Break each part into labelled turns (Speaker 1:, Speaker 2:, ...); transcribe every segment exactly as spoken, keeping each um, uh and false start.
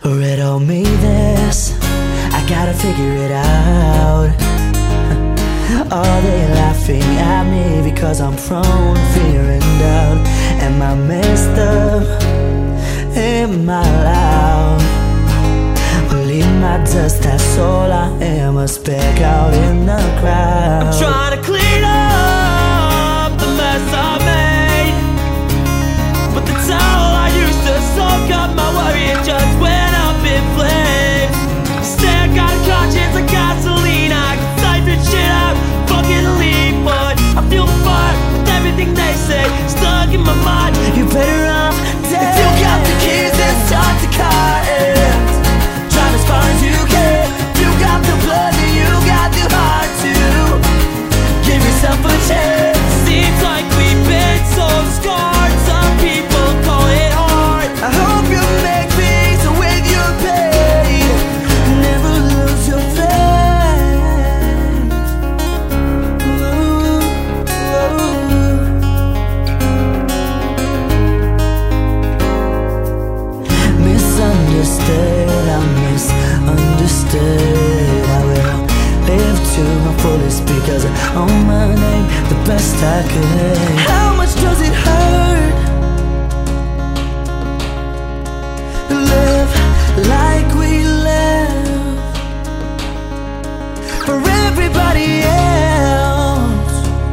Speaker 1: Riddle me this, I gotta figure it out. Are they laughing at me because I'm prone to fear and doubt? Am I messed up? Am I loud? Well, in my dust, that's all I am, a speck out in the crowd.
Speaker 2: I'm trying to clean up the mess I made, but the towel I used to soak up my worry, it just went up in flames. Stay, I got a conscience like gasoline, I can siphon shit out, fucking leave, but I feel the fire with everything they say stuck in my mind.
Speaker 1: You better off dead.
Speaker 2: If you got the keys, then start the car and drive as far as you can. If you got the blood, then you got the heart to give yourself a chance. Seems like we've been so scarred, some people call it hard.
Speaker 1: I hope you make peace with your pain, never lose your faith. Ooh, ooh. Misunderstood, I'm misunderstood. I will live to my fullest because I own my name the best I could. How much does it hurt to live like we live for everybody else?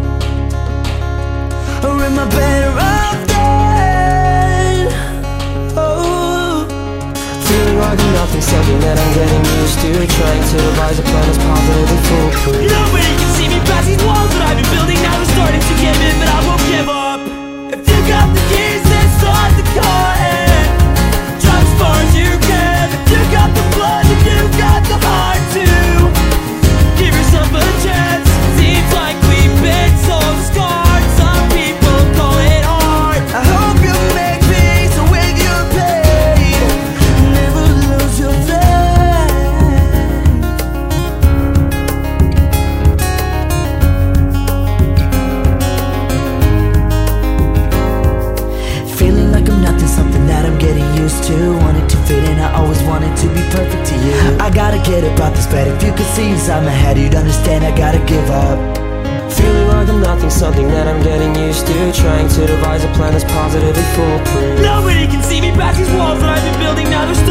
Speaker 1: Or am I better off dead? Oh,
Speaker 3: feeling like I'm nothing, something that I'm getting used to. Trying to devise a plan that's positively foolproof.
Speaker 2: Nobody can see me past these walls that I've been building. Now they're starting to give in, but I won't give up. If you got the keys, then start the car and drive as far as you can. If you got the blood, then you got the heart to give yourself a chance. Seems like we've been so scarred, some people call it hard.
Speaker 1: I hope you make peace with your pain, never lose your faith. Feeling like I'm nothing, something that I'm getting used to. Wanted to fit in, I always wanted to be perfect to you. I gotta get about this bed, if you could see inside my head, you'd understand I gotta give up.
Speaker 3: Feeling like I'm nothing, something that I'm getting used to. Trying to devise a plan that's positively foolproof.
Speaker 2: Nobody can see me past these walls that I've been building. Now they're